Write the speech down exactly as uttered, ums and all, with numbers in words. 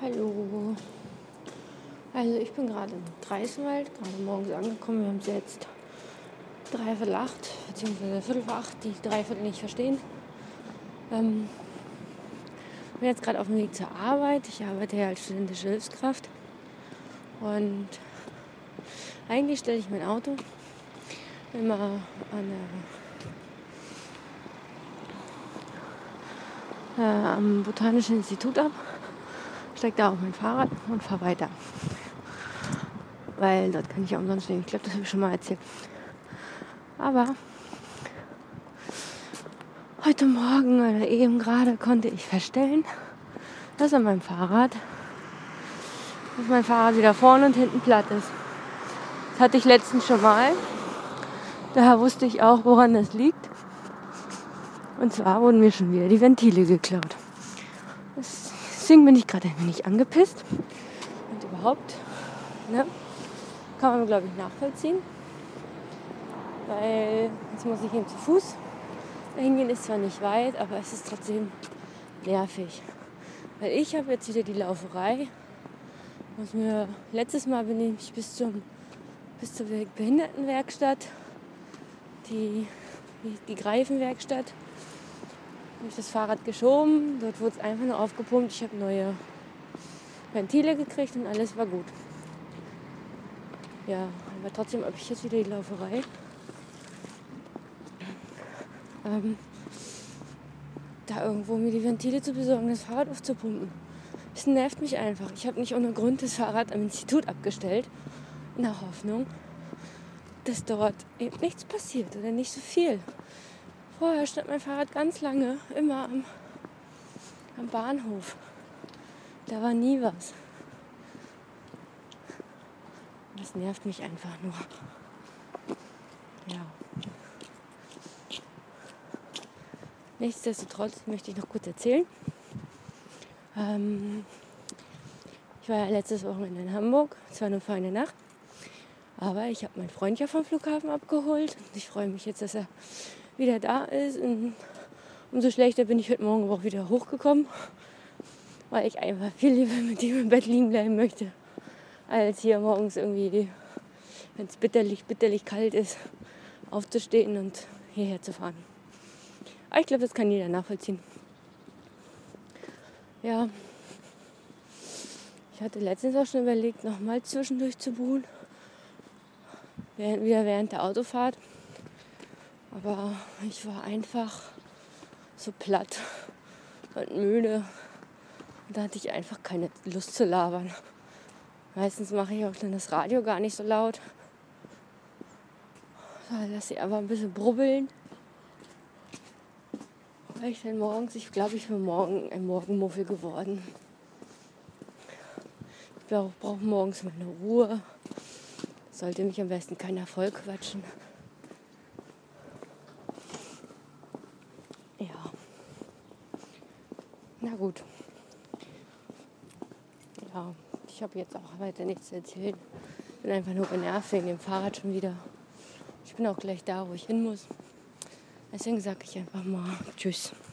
Hallo. Also ich bin gerade in Greifswald, gerade morgens angekommen. Wir haben es jetzt dreiviertel acht, beziehungsweise viertel vor acht, die dreiviertel nicht verstehen. Ähm, bin jetzt gerade auf dem Weg zur Arbeit. Ich arbeite ja als studentische Hilfskraft. Und eigentlich stelle ich mein Auto immer an der, äh, am Botanischen Institut ab, steige da auf mein Fahrrad und fahre weiter. Weil dort kann ich ja umsonst stehen. Ich glaube, das habe ich schon mal erzählt. Aber heute Morgen oder eben gerade konnte ich feststellen, dass an meinem Fahrrad, dass mein Fahrrad wieder vorne und hinten platt ist. Das hatte ich letztens schon mal. Daher wusste ich auch, woran das liegt. Und zwar wurden mir schon wieder die Ventile geklaut. Deswegen bin ich gerade ein wenig angepisst. Und überhaupt, ne, kann man, glaube ich, nachvollziehen. Weil jetzt muss ich eben zu Fuß. Hingehen ist zwar nicht weit, aber es ist trotzdem nervig. Weil ich habe jetzt wieder die Lauferei. Was mir, letztes Mal bin ich bis, zum, bis zur Behindertenwerkstatt, die, die, die Greifenwerkstatt, habe ich das Fahrrad geschoben. Dort wurde es einfach nur aufgepumpt. Ich habe neue Ventile gekriegt und alles war gut. Ja, aber trotzdem habe ich jetzt wieder die Lauferei. Ähm, da irgendwo mir die Ventile zu besorgen, das Fahrrad aufzupumpen. Das nervt mich einfach. Ich habe nicht ohne Grund das Fahrrad am Institut abgestellt, in der Hoffnung, dass dort eben nichts passiert oder nicht so viel. Vorher stand mein Fahrrad ganz lange immer am, am Bahnhof. Da war nie was. Das nervt mich einfach nur. Ja. Nichtsdestotrotz möchte ich noch kurz erzählen. Ähm, ich war ja letztes Wochenende in Hamburg, zwar nur für eine Nacht, aber ich habe meinen Freund ja vom Flughafen abgeholt und ich freue mich jetzt, dass er wieder da ist. Und umso schlechter bin ich heute Morgen auch wieder hochgekommen, weil ich einfach viel lieber mit ihm im Bett liegen bleiben möchte, als hier morgens irgendwie, wenn es bitterlich, bitterlich kalt ist, aufzustehen und hierher zu fahren. Aber ich glaube, das kann jeder nachvollziehen. Ja, ich hatte letztens auch schon überlegt, nochmal zwischendurch zu buchen, wieder während der Autofahrt. Aber ich war einfach so platt und müde. Und da hatte ich einfach keine Lust zu labern. Meistens mache ich auch dann das Radio gar nicht so laut. Da lasse ich einfach ein bisschen brubbeln. Weil ich dann morgens, ich glaube, ich bin morgen ein Morgenmuffel geworden. Ich brauche morgens meine Ruhe. Sollte mich am besten keiner voll quatschen. Ja. Na gut. Ja, ich habe jetzt auch weiter nichts zu erzählen. Bin einfach nur genervt wegen dem Fahrrad schon wieder. Ich bin auch gleich da, wo ich hin muss. Deswegen sage ich einfach mal Tschüss.